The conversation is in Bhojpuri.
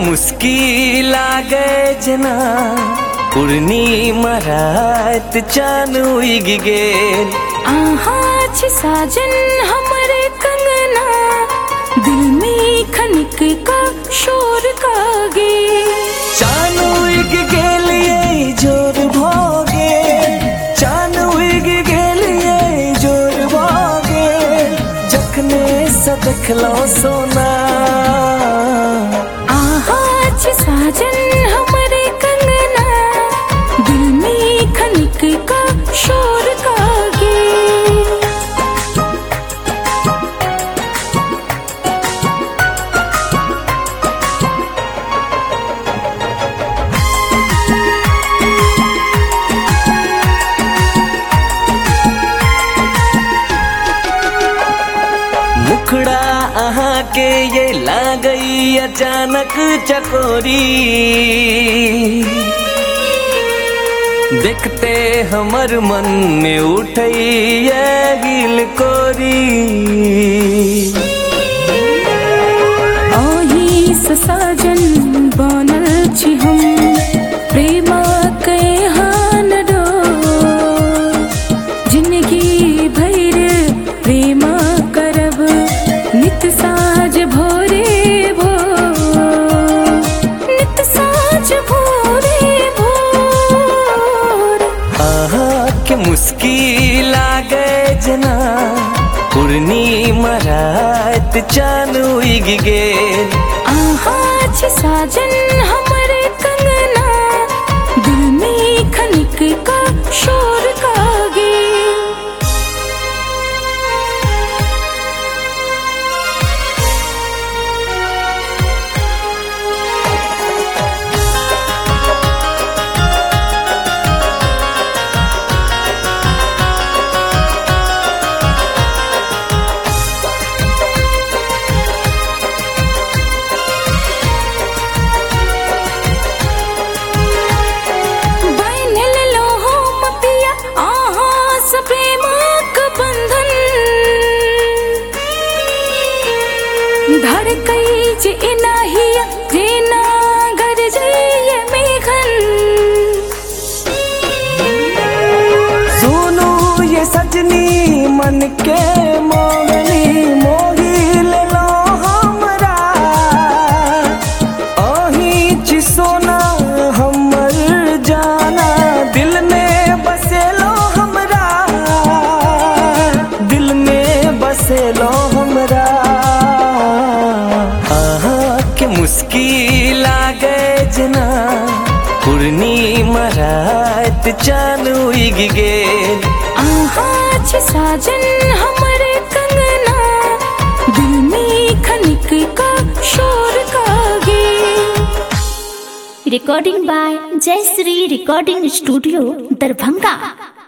मुश्किल लागे जना पूर्णिमा रात चान उग गेल। आहा छी साजन हमरे कंगना, दिल में खनिक का शोर कागे। चान उग गेल ये जोर भोगे, चान उग गेल ये जोर भोगे, जखने से देखलो सोना। आहा छी साजन हमरे कंगना, दिल में खनिक का शोर कागे। मुखड़ा अहाँ के ये लागई अचानक चकोरी, देखते हमर मन में उठई ये गिल कोरी। ओही से साजन बनल छी हम, प्रेमा के हान डो, जिंदगी भर प्रेमा करब नित साज भोरे भोर, नित साज भोरे भोर। आहा के मुश्किल लागे जना पूर्णिमा रात चान उग गेल। आहा छी साजन हमरे कंगना, दिल में खनिक का शोर कागे। धड़कई जे इनाहिया जेना गरजैये मेघन। सुनो ये सजनी मन के मोहनी, मोही ले लो हमरा। अही छी सोना हमर जाना, दिल में बसेलो हमरा, दिल में बसेलो हमरा। मुश्किल लागे जना पूर्णिमा रात चान उग गेल। आहा छी साजन हमरे कंगना, दिल में खनिक का शोर कागे। Recording by Jayshree recording studio Darbhanga.